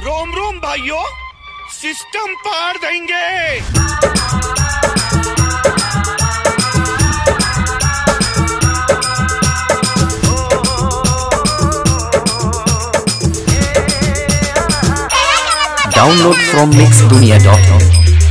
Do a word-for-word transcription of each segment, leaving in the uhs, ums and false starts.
रोम रोम भाइयों, सिस्टम पार देंगे। Download from mix dunia dot com.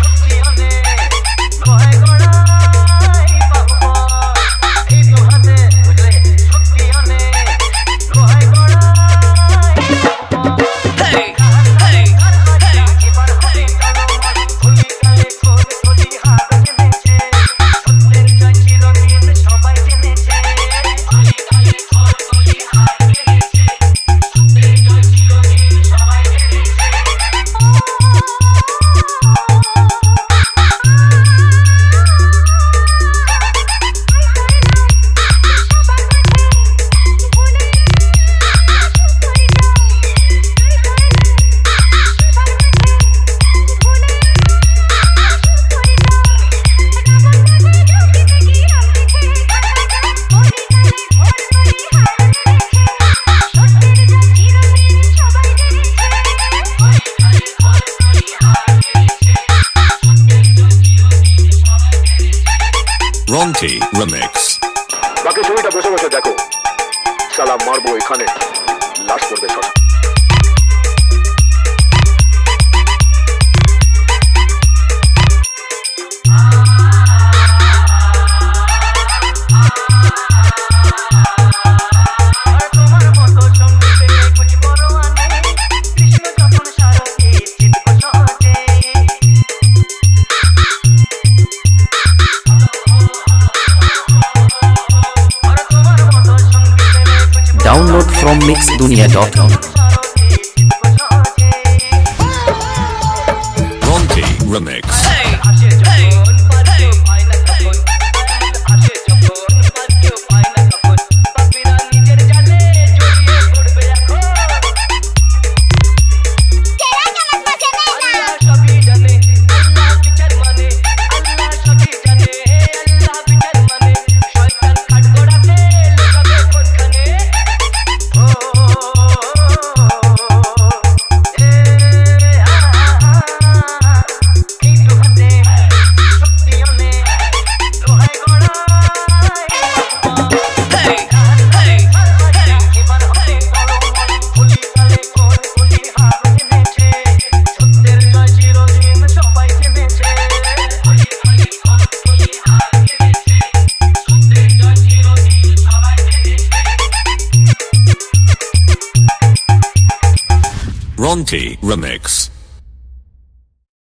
Ronti Remix. বাকি ছবিটা বসে বসে দেখো, শালা মারবো এখানে, লাশ করবে সব। Download from mix dunia dot com. Ronti Remix. Ronti Remix.